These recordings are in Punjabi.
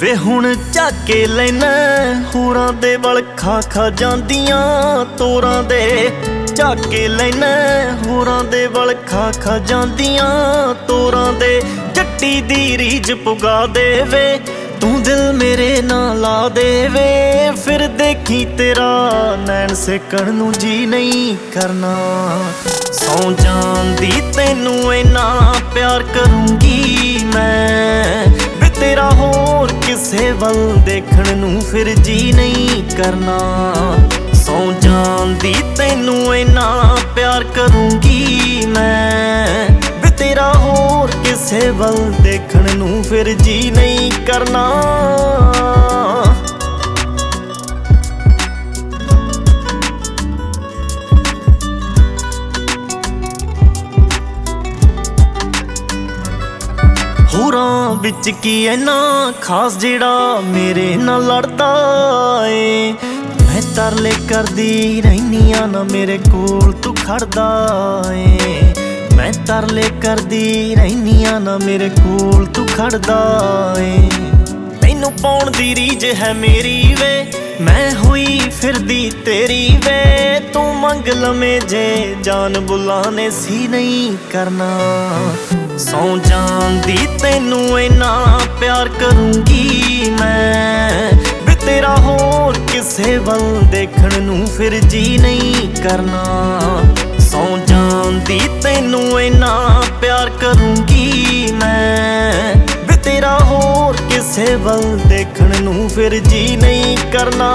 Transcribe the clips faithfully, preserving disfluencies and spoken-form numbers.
ਵੇ ਹੁਣ ਝਾਕੇ ਲੈਣਾ ਹੋਰਾਂ ਦੇ ਵੱਲ ਖਾ ਖਾ ਜਾਂਦੀਆਂ ਤੋਰਾਂ ਦੇ। ਝਾਕੇ ਲੈਣਾ ਹੋਰਾਂ ਦੇ ਵੱਲ ਖਾ ਖਾ ਜਾਂਦੀਆਂ ਤੋਰਾਂ ਦੇ। ਜੱਟੀ ਦੀ ਰੀਝ ਪੁਗਾ ਦੇਵੇ ਤੂੰ ਦਿਲ ਮੇਰੇ ਨਾਲ ਲਾ ਦੇਵੇ। ਫਿਰ ਦੇਖੀ ਤੇਰਾ ਨੈਣ ਸੇਕਣ ਨੂੰ ਜੀ ਨਹੀਂ ਕਰਨਾ। ਸੌਂ ਜਾਂਦੀ ਤੈਨੂੰ ਇੰਨਾ ਪਿਆਰ ਕਰੂੰਗੀ ਮੈਂ ਵੇ ਤੇਰਾ ਹੋਰ ਕਿਸੇ ਵੱਲ ਦੇਖਣ ਨੂੰ ਫਿਰ ਜੀ ਨਹੀਂ ਕਰਨਾ। ਸੌਂ ਜਾਂਦੀ ਤੈਨੂੰ ਇੰਨਾ ਪਿਆਰ ਕਰੂੰਗੀ ਮੈਂ ਵੇ ਤੇਰਾ ਹੋਰ ਕਿਸੇ ਵੱਲ ਦੇਖਣ ਨੂੰ ਫਿਰ ਜੀ ਨਹੀਂ ਕਰਨਾ। ਹੋਰਾਂ ਵਿੱਚ ਕੀ ਐਨਾ ਖਾਸ ਜਿਹੜਾ ਮੇਰੇ ਨਾਲ ਲੜਦਾ ਏ। ਮੈਂ ਤਰਲੇ ਕਰਦੀ ਰਹਿਨੀ ਆ ਨਾ ਮੇਰੇ ਕੋਲ ਤੂੰ ਖੜਦਾ ਏ। ਮੈਂ ਤਰਲੇ ਕਰਦੀ ਰਹਿਨੀ ਆ ਨਾ ਮੇਰੇ ਕੋਲ ਤੂੰ ਖੜਦਾ ਏ। ਮੈਨੂੰ ਪਾਉਣ ਦੀ ਰੀਝ ਹੈ ਮੇਰੀ ਵੇ ਮੈਂ ਹੋਈ ਫਿਰਦੀ ਤੇਰੀ ਵੇ। ਤੂੰ ਮੰਗ ਲਵੇਂ ਜੇ ਜਾਨ ਬੁਲਾਣੇ ਸੀ ਨਹੀਂ ਕਰਨਾ। ਸੌਂ ਜਾਂਦੀ ਤੈਨੂੰ ਇੰਨਾ ਪਿਆਰ ਕਰੂੰਗੀ ਮੈਂ ਵੇ ਤੇਰਾ ਹੋਰ ਕਿਸੇ ਵੱਲ ਦੇਖਣ ਨੂੰ ਫਿਰ ਜੀ ਨਹੀਂ ਕਰਨਾ। ਸੌਂ ਜਾਂਦੀ ਤੈਨੂੰ ਇੰਨਾ ਪਿਆਰ ਕਰੂੰਗੀ ਮੈਂ ਵੇ ਤੇਰਾ ਹੋਰ ਕਿਸੇ ਵੱਲ ਦੇਖਣ ਨੂੰ ਫਿਰ ਜੀ ਨਹੀਂ ਕਰਨਾ।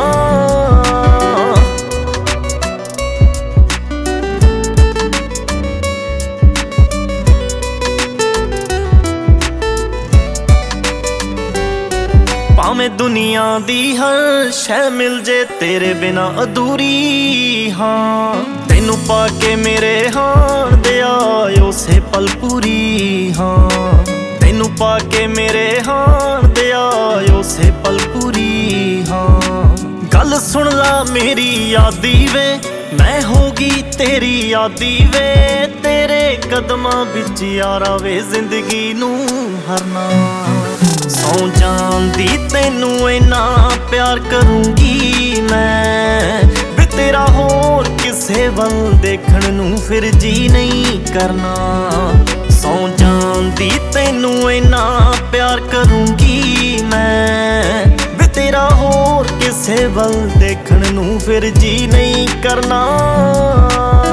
ਭਾਵੇਂ ਦੁਨੀਆ ਦੀ ਹਰ ਸ਼ੈ ਮਿਲ ਜੇ ਤੇਰੇ ਬਿਨਾ ਅਧੂਰੀ ਹਾਂ। ਤੈਨੂੰ ਪਾ ਕੇ ਮੇਰੇ ਹਾਣ ਦੇ ਆਏ ਉਸੇ ਪਲ ਪੂਰੀ ਹਾਂ। ਤੈਨੂੰ ਪਾ ਕੇ ਮੇਰੇ ਹਾਣ ਦੇ ਆਏ ਉਸੇ ਪਲ ਪੂਰੀ ਹਾਂ। ਗੱਲ ਸੁਣ ਲਾ ਮੇਰੀ ਯਾਦੀ ਵੇ ਮੈਂ ਹੋ ਗਈ ਤੇਰੀ ਯਾਦੀ ਵੇ। ਤੇਰੇ ਕਦਮਾਂ ਵਿੱਚ ਯਾਰਾ ਵੇ ਜ਼ਿੰਦਗੀ ਨੂੰ ਹਰਨਾ। ਸੌਂ ਜਾਂਦੀ ਤੈਨੂੰ ਇੰਨਾ ਪਿਆਰ ਕਰੂੰਗੀ ਮੈਂ ਵੇ ਤੇਰਾ ਹੋਰ ਕਿਸੇ ਵੱਲ ਦੇਖਣ ਨੂੰ ਫਿਰ ਜੀ ਨਹੀਂ ਕਰਨਾ। ਸੌਂ ਜਾਂਦੀ ਤੈਨੂੰ ਇੰਨਾ ਪਿਆਰ ਕਰੂੰਗੀ ਮੈਂ ਵੇ ਤੇਰਾ ਹੋਰ ਕਿਸੇ ਵੱਲ ਦੇਖਣ ਨੂੰ ਫਿਰ ਜੀ ਨਹੀਂ ਕਰਨਾ।